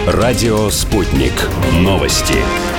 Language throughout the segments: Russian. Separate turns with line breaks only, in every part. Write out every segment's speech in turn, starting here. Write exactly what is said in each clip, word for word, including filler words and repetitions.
Радио «Спутник». Новости.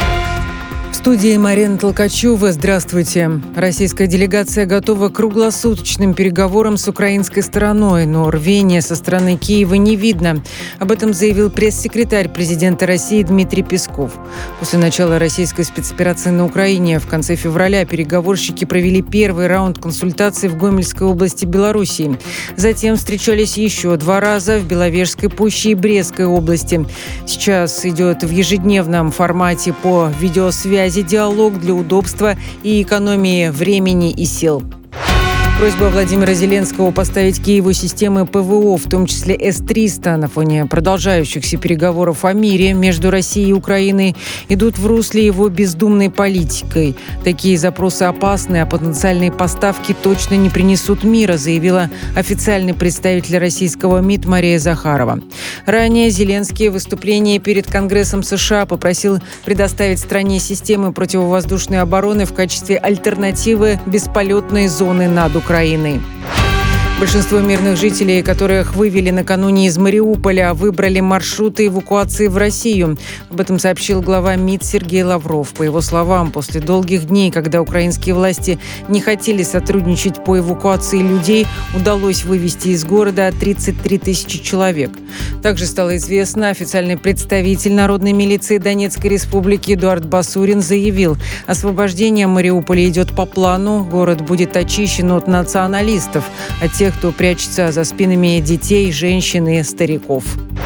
В студии Марина Толкачева. Здравствуйте. Российская делегация готова к круглосуточным переговорам с украинской стороной, но рвения со стороны Киева не видно. Об этом заявил пресс-секретарь президента России Дмитрий Песков. После начала российской спецоперации на Украине в конце февраля переговорщики провели первый раунд консультаций в Гомельской области Белоруссии. Затем встречались еще два раза в Беловежской пуще и Брестской области. Сейчас идет в ежедневном формате по видеосвязи диалог для удобства и экономии времени и сил. Просьба Владимира Зеленского поставить Киеву системы ПВО, в том числе эс триста, на фоне продолжающихся переговоров о мире между Россией и Украиной, идут в русле его бездумной политикой. Такие запросы опасны, а потенциальные поставки точно не принесут мира, заявила официальный представитель российского МИД Мария Захарова. Ранее Зеленский в выступлении перед Конгрессом США попросил предоставить стране системы противовоздушной обороны в качестве альтернативы бесполетной зоны над Украиной. Украины. Большинство мирных жителей, которых вывели накануне из Мариуполя, выбрали маршруты эвакуации в Россию. Об этом сообщил глава МИД Сергей Лавров. По его словам, после долгих дней, когда украинские власти не хотели сотрудничать по эвакуации людей, удалось вывести из города тридцать три тысячи человек. Также стало известно, официальный представитель Народной милиции Донецкой республики Эдуард Басурин заявил, освобождение Мариуполя идет по плану, город будет очищен от националистов, от тех, кто прячется за спинами детей, женщин и стариков.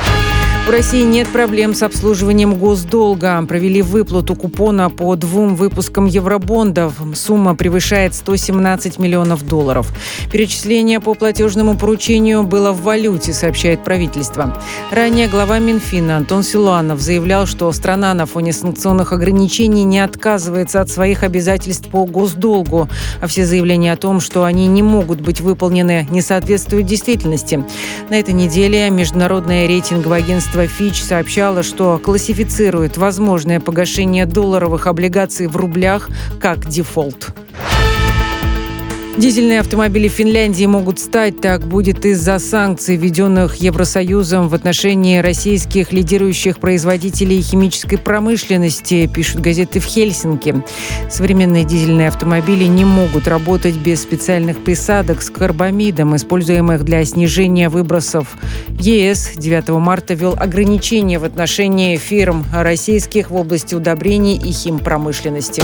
В России нет проблем с обслуживанием госдолга. Провели выплату купона по двум выпускам евробондов. Сумма превышает сто семнадцать миллионов долларов. Перечисление по платежному поручению было в валюте, сообщает правительство. Ранее глава Минфина Антон Силуанов заявлял, что страна на фоне санкционных ограничений не отказывается от своих обязательств по госдолгу, а все заявления о том, что они не могут быть выполнены, не соответствуют действительности. На этой неделе международное рейтинговое агентство Fitch сообщала, что классифицирует возможное погашение долларовых облигаций в рублях как дефолт. Дизельные автомобили Финляндии могут стать, так будет из-за санкций, введенных Евросоюзом в отношении российских лидирующих производителей химической промышленности, пишут газеты в Хельсинки. Современные дизельные автомобили не могут работать без специальных присадок с карбамидом, используемых для снижения выбросов. ЕС девятого марта ввел ограничения в отношении фирм российских в области удобрений и химпромышленности.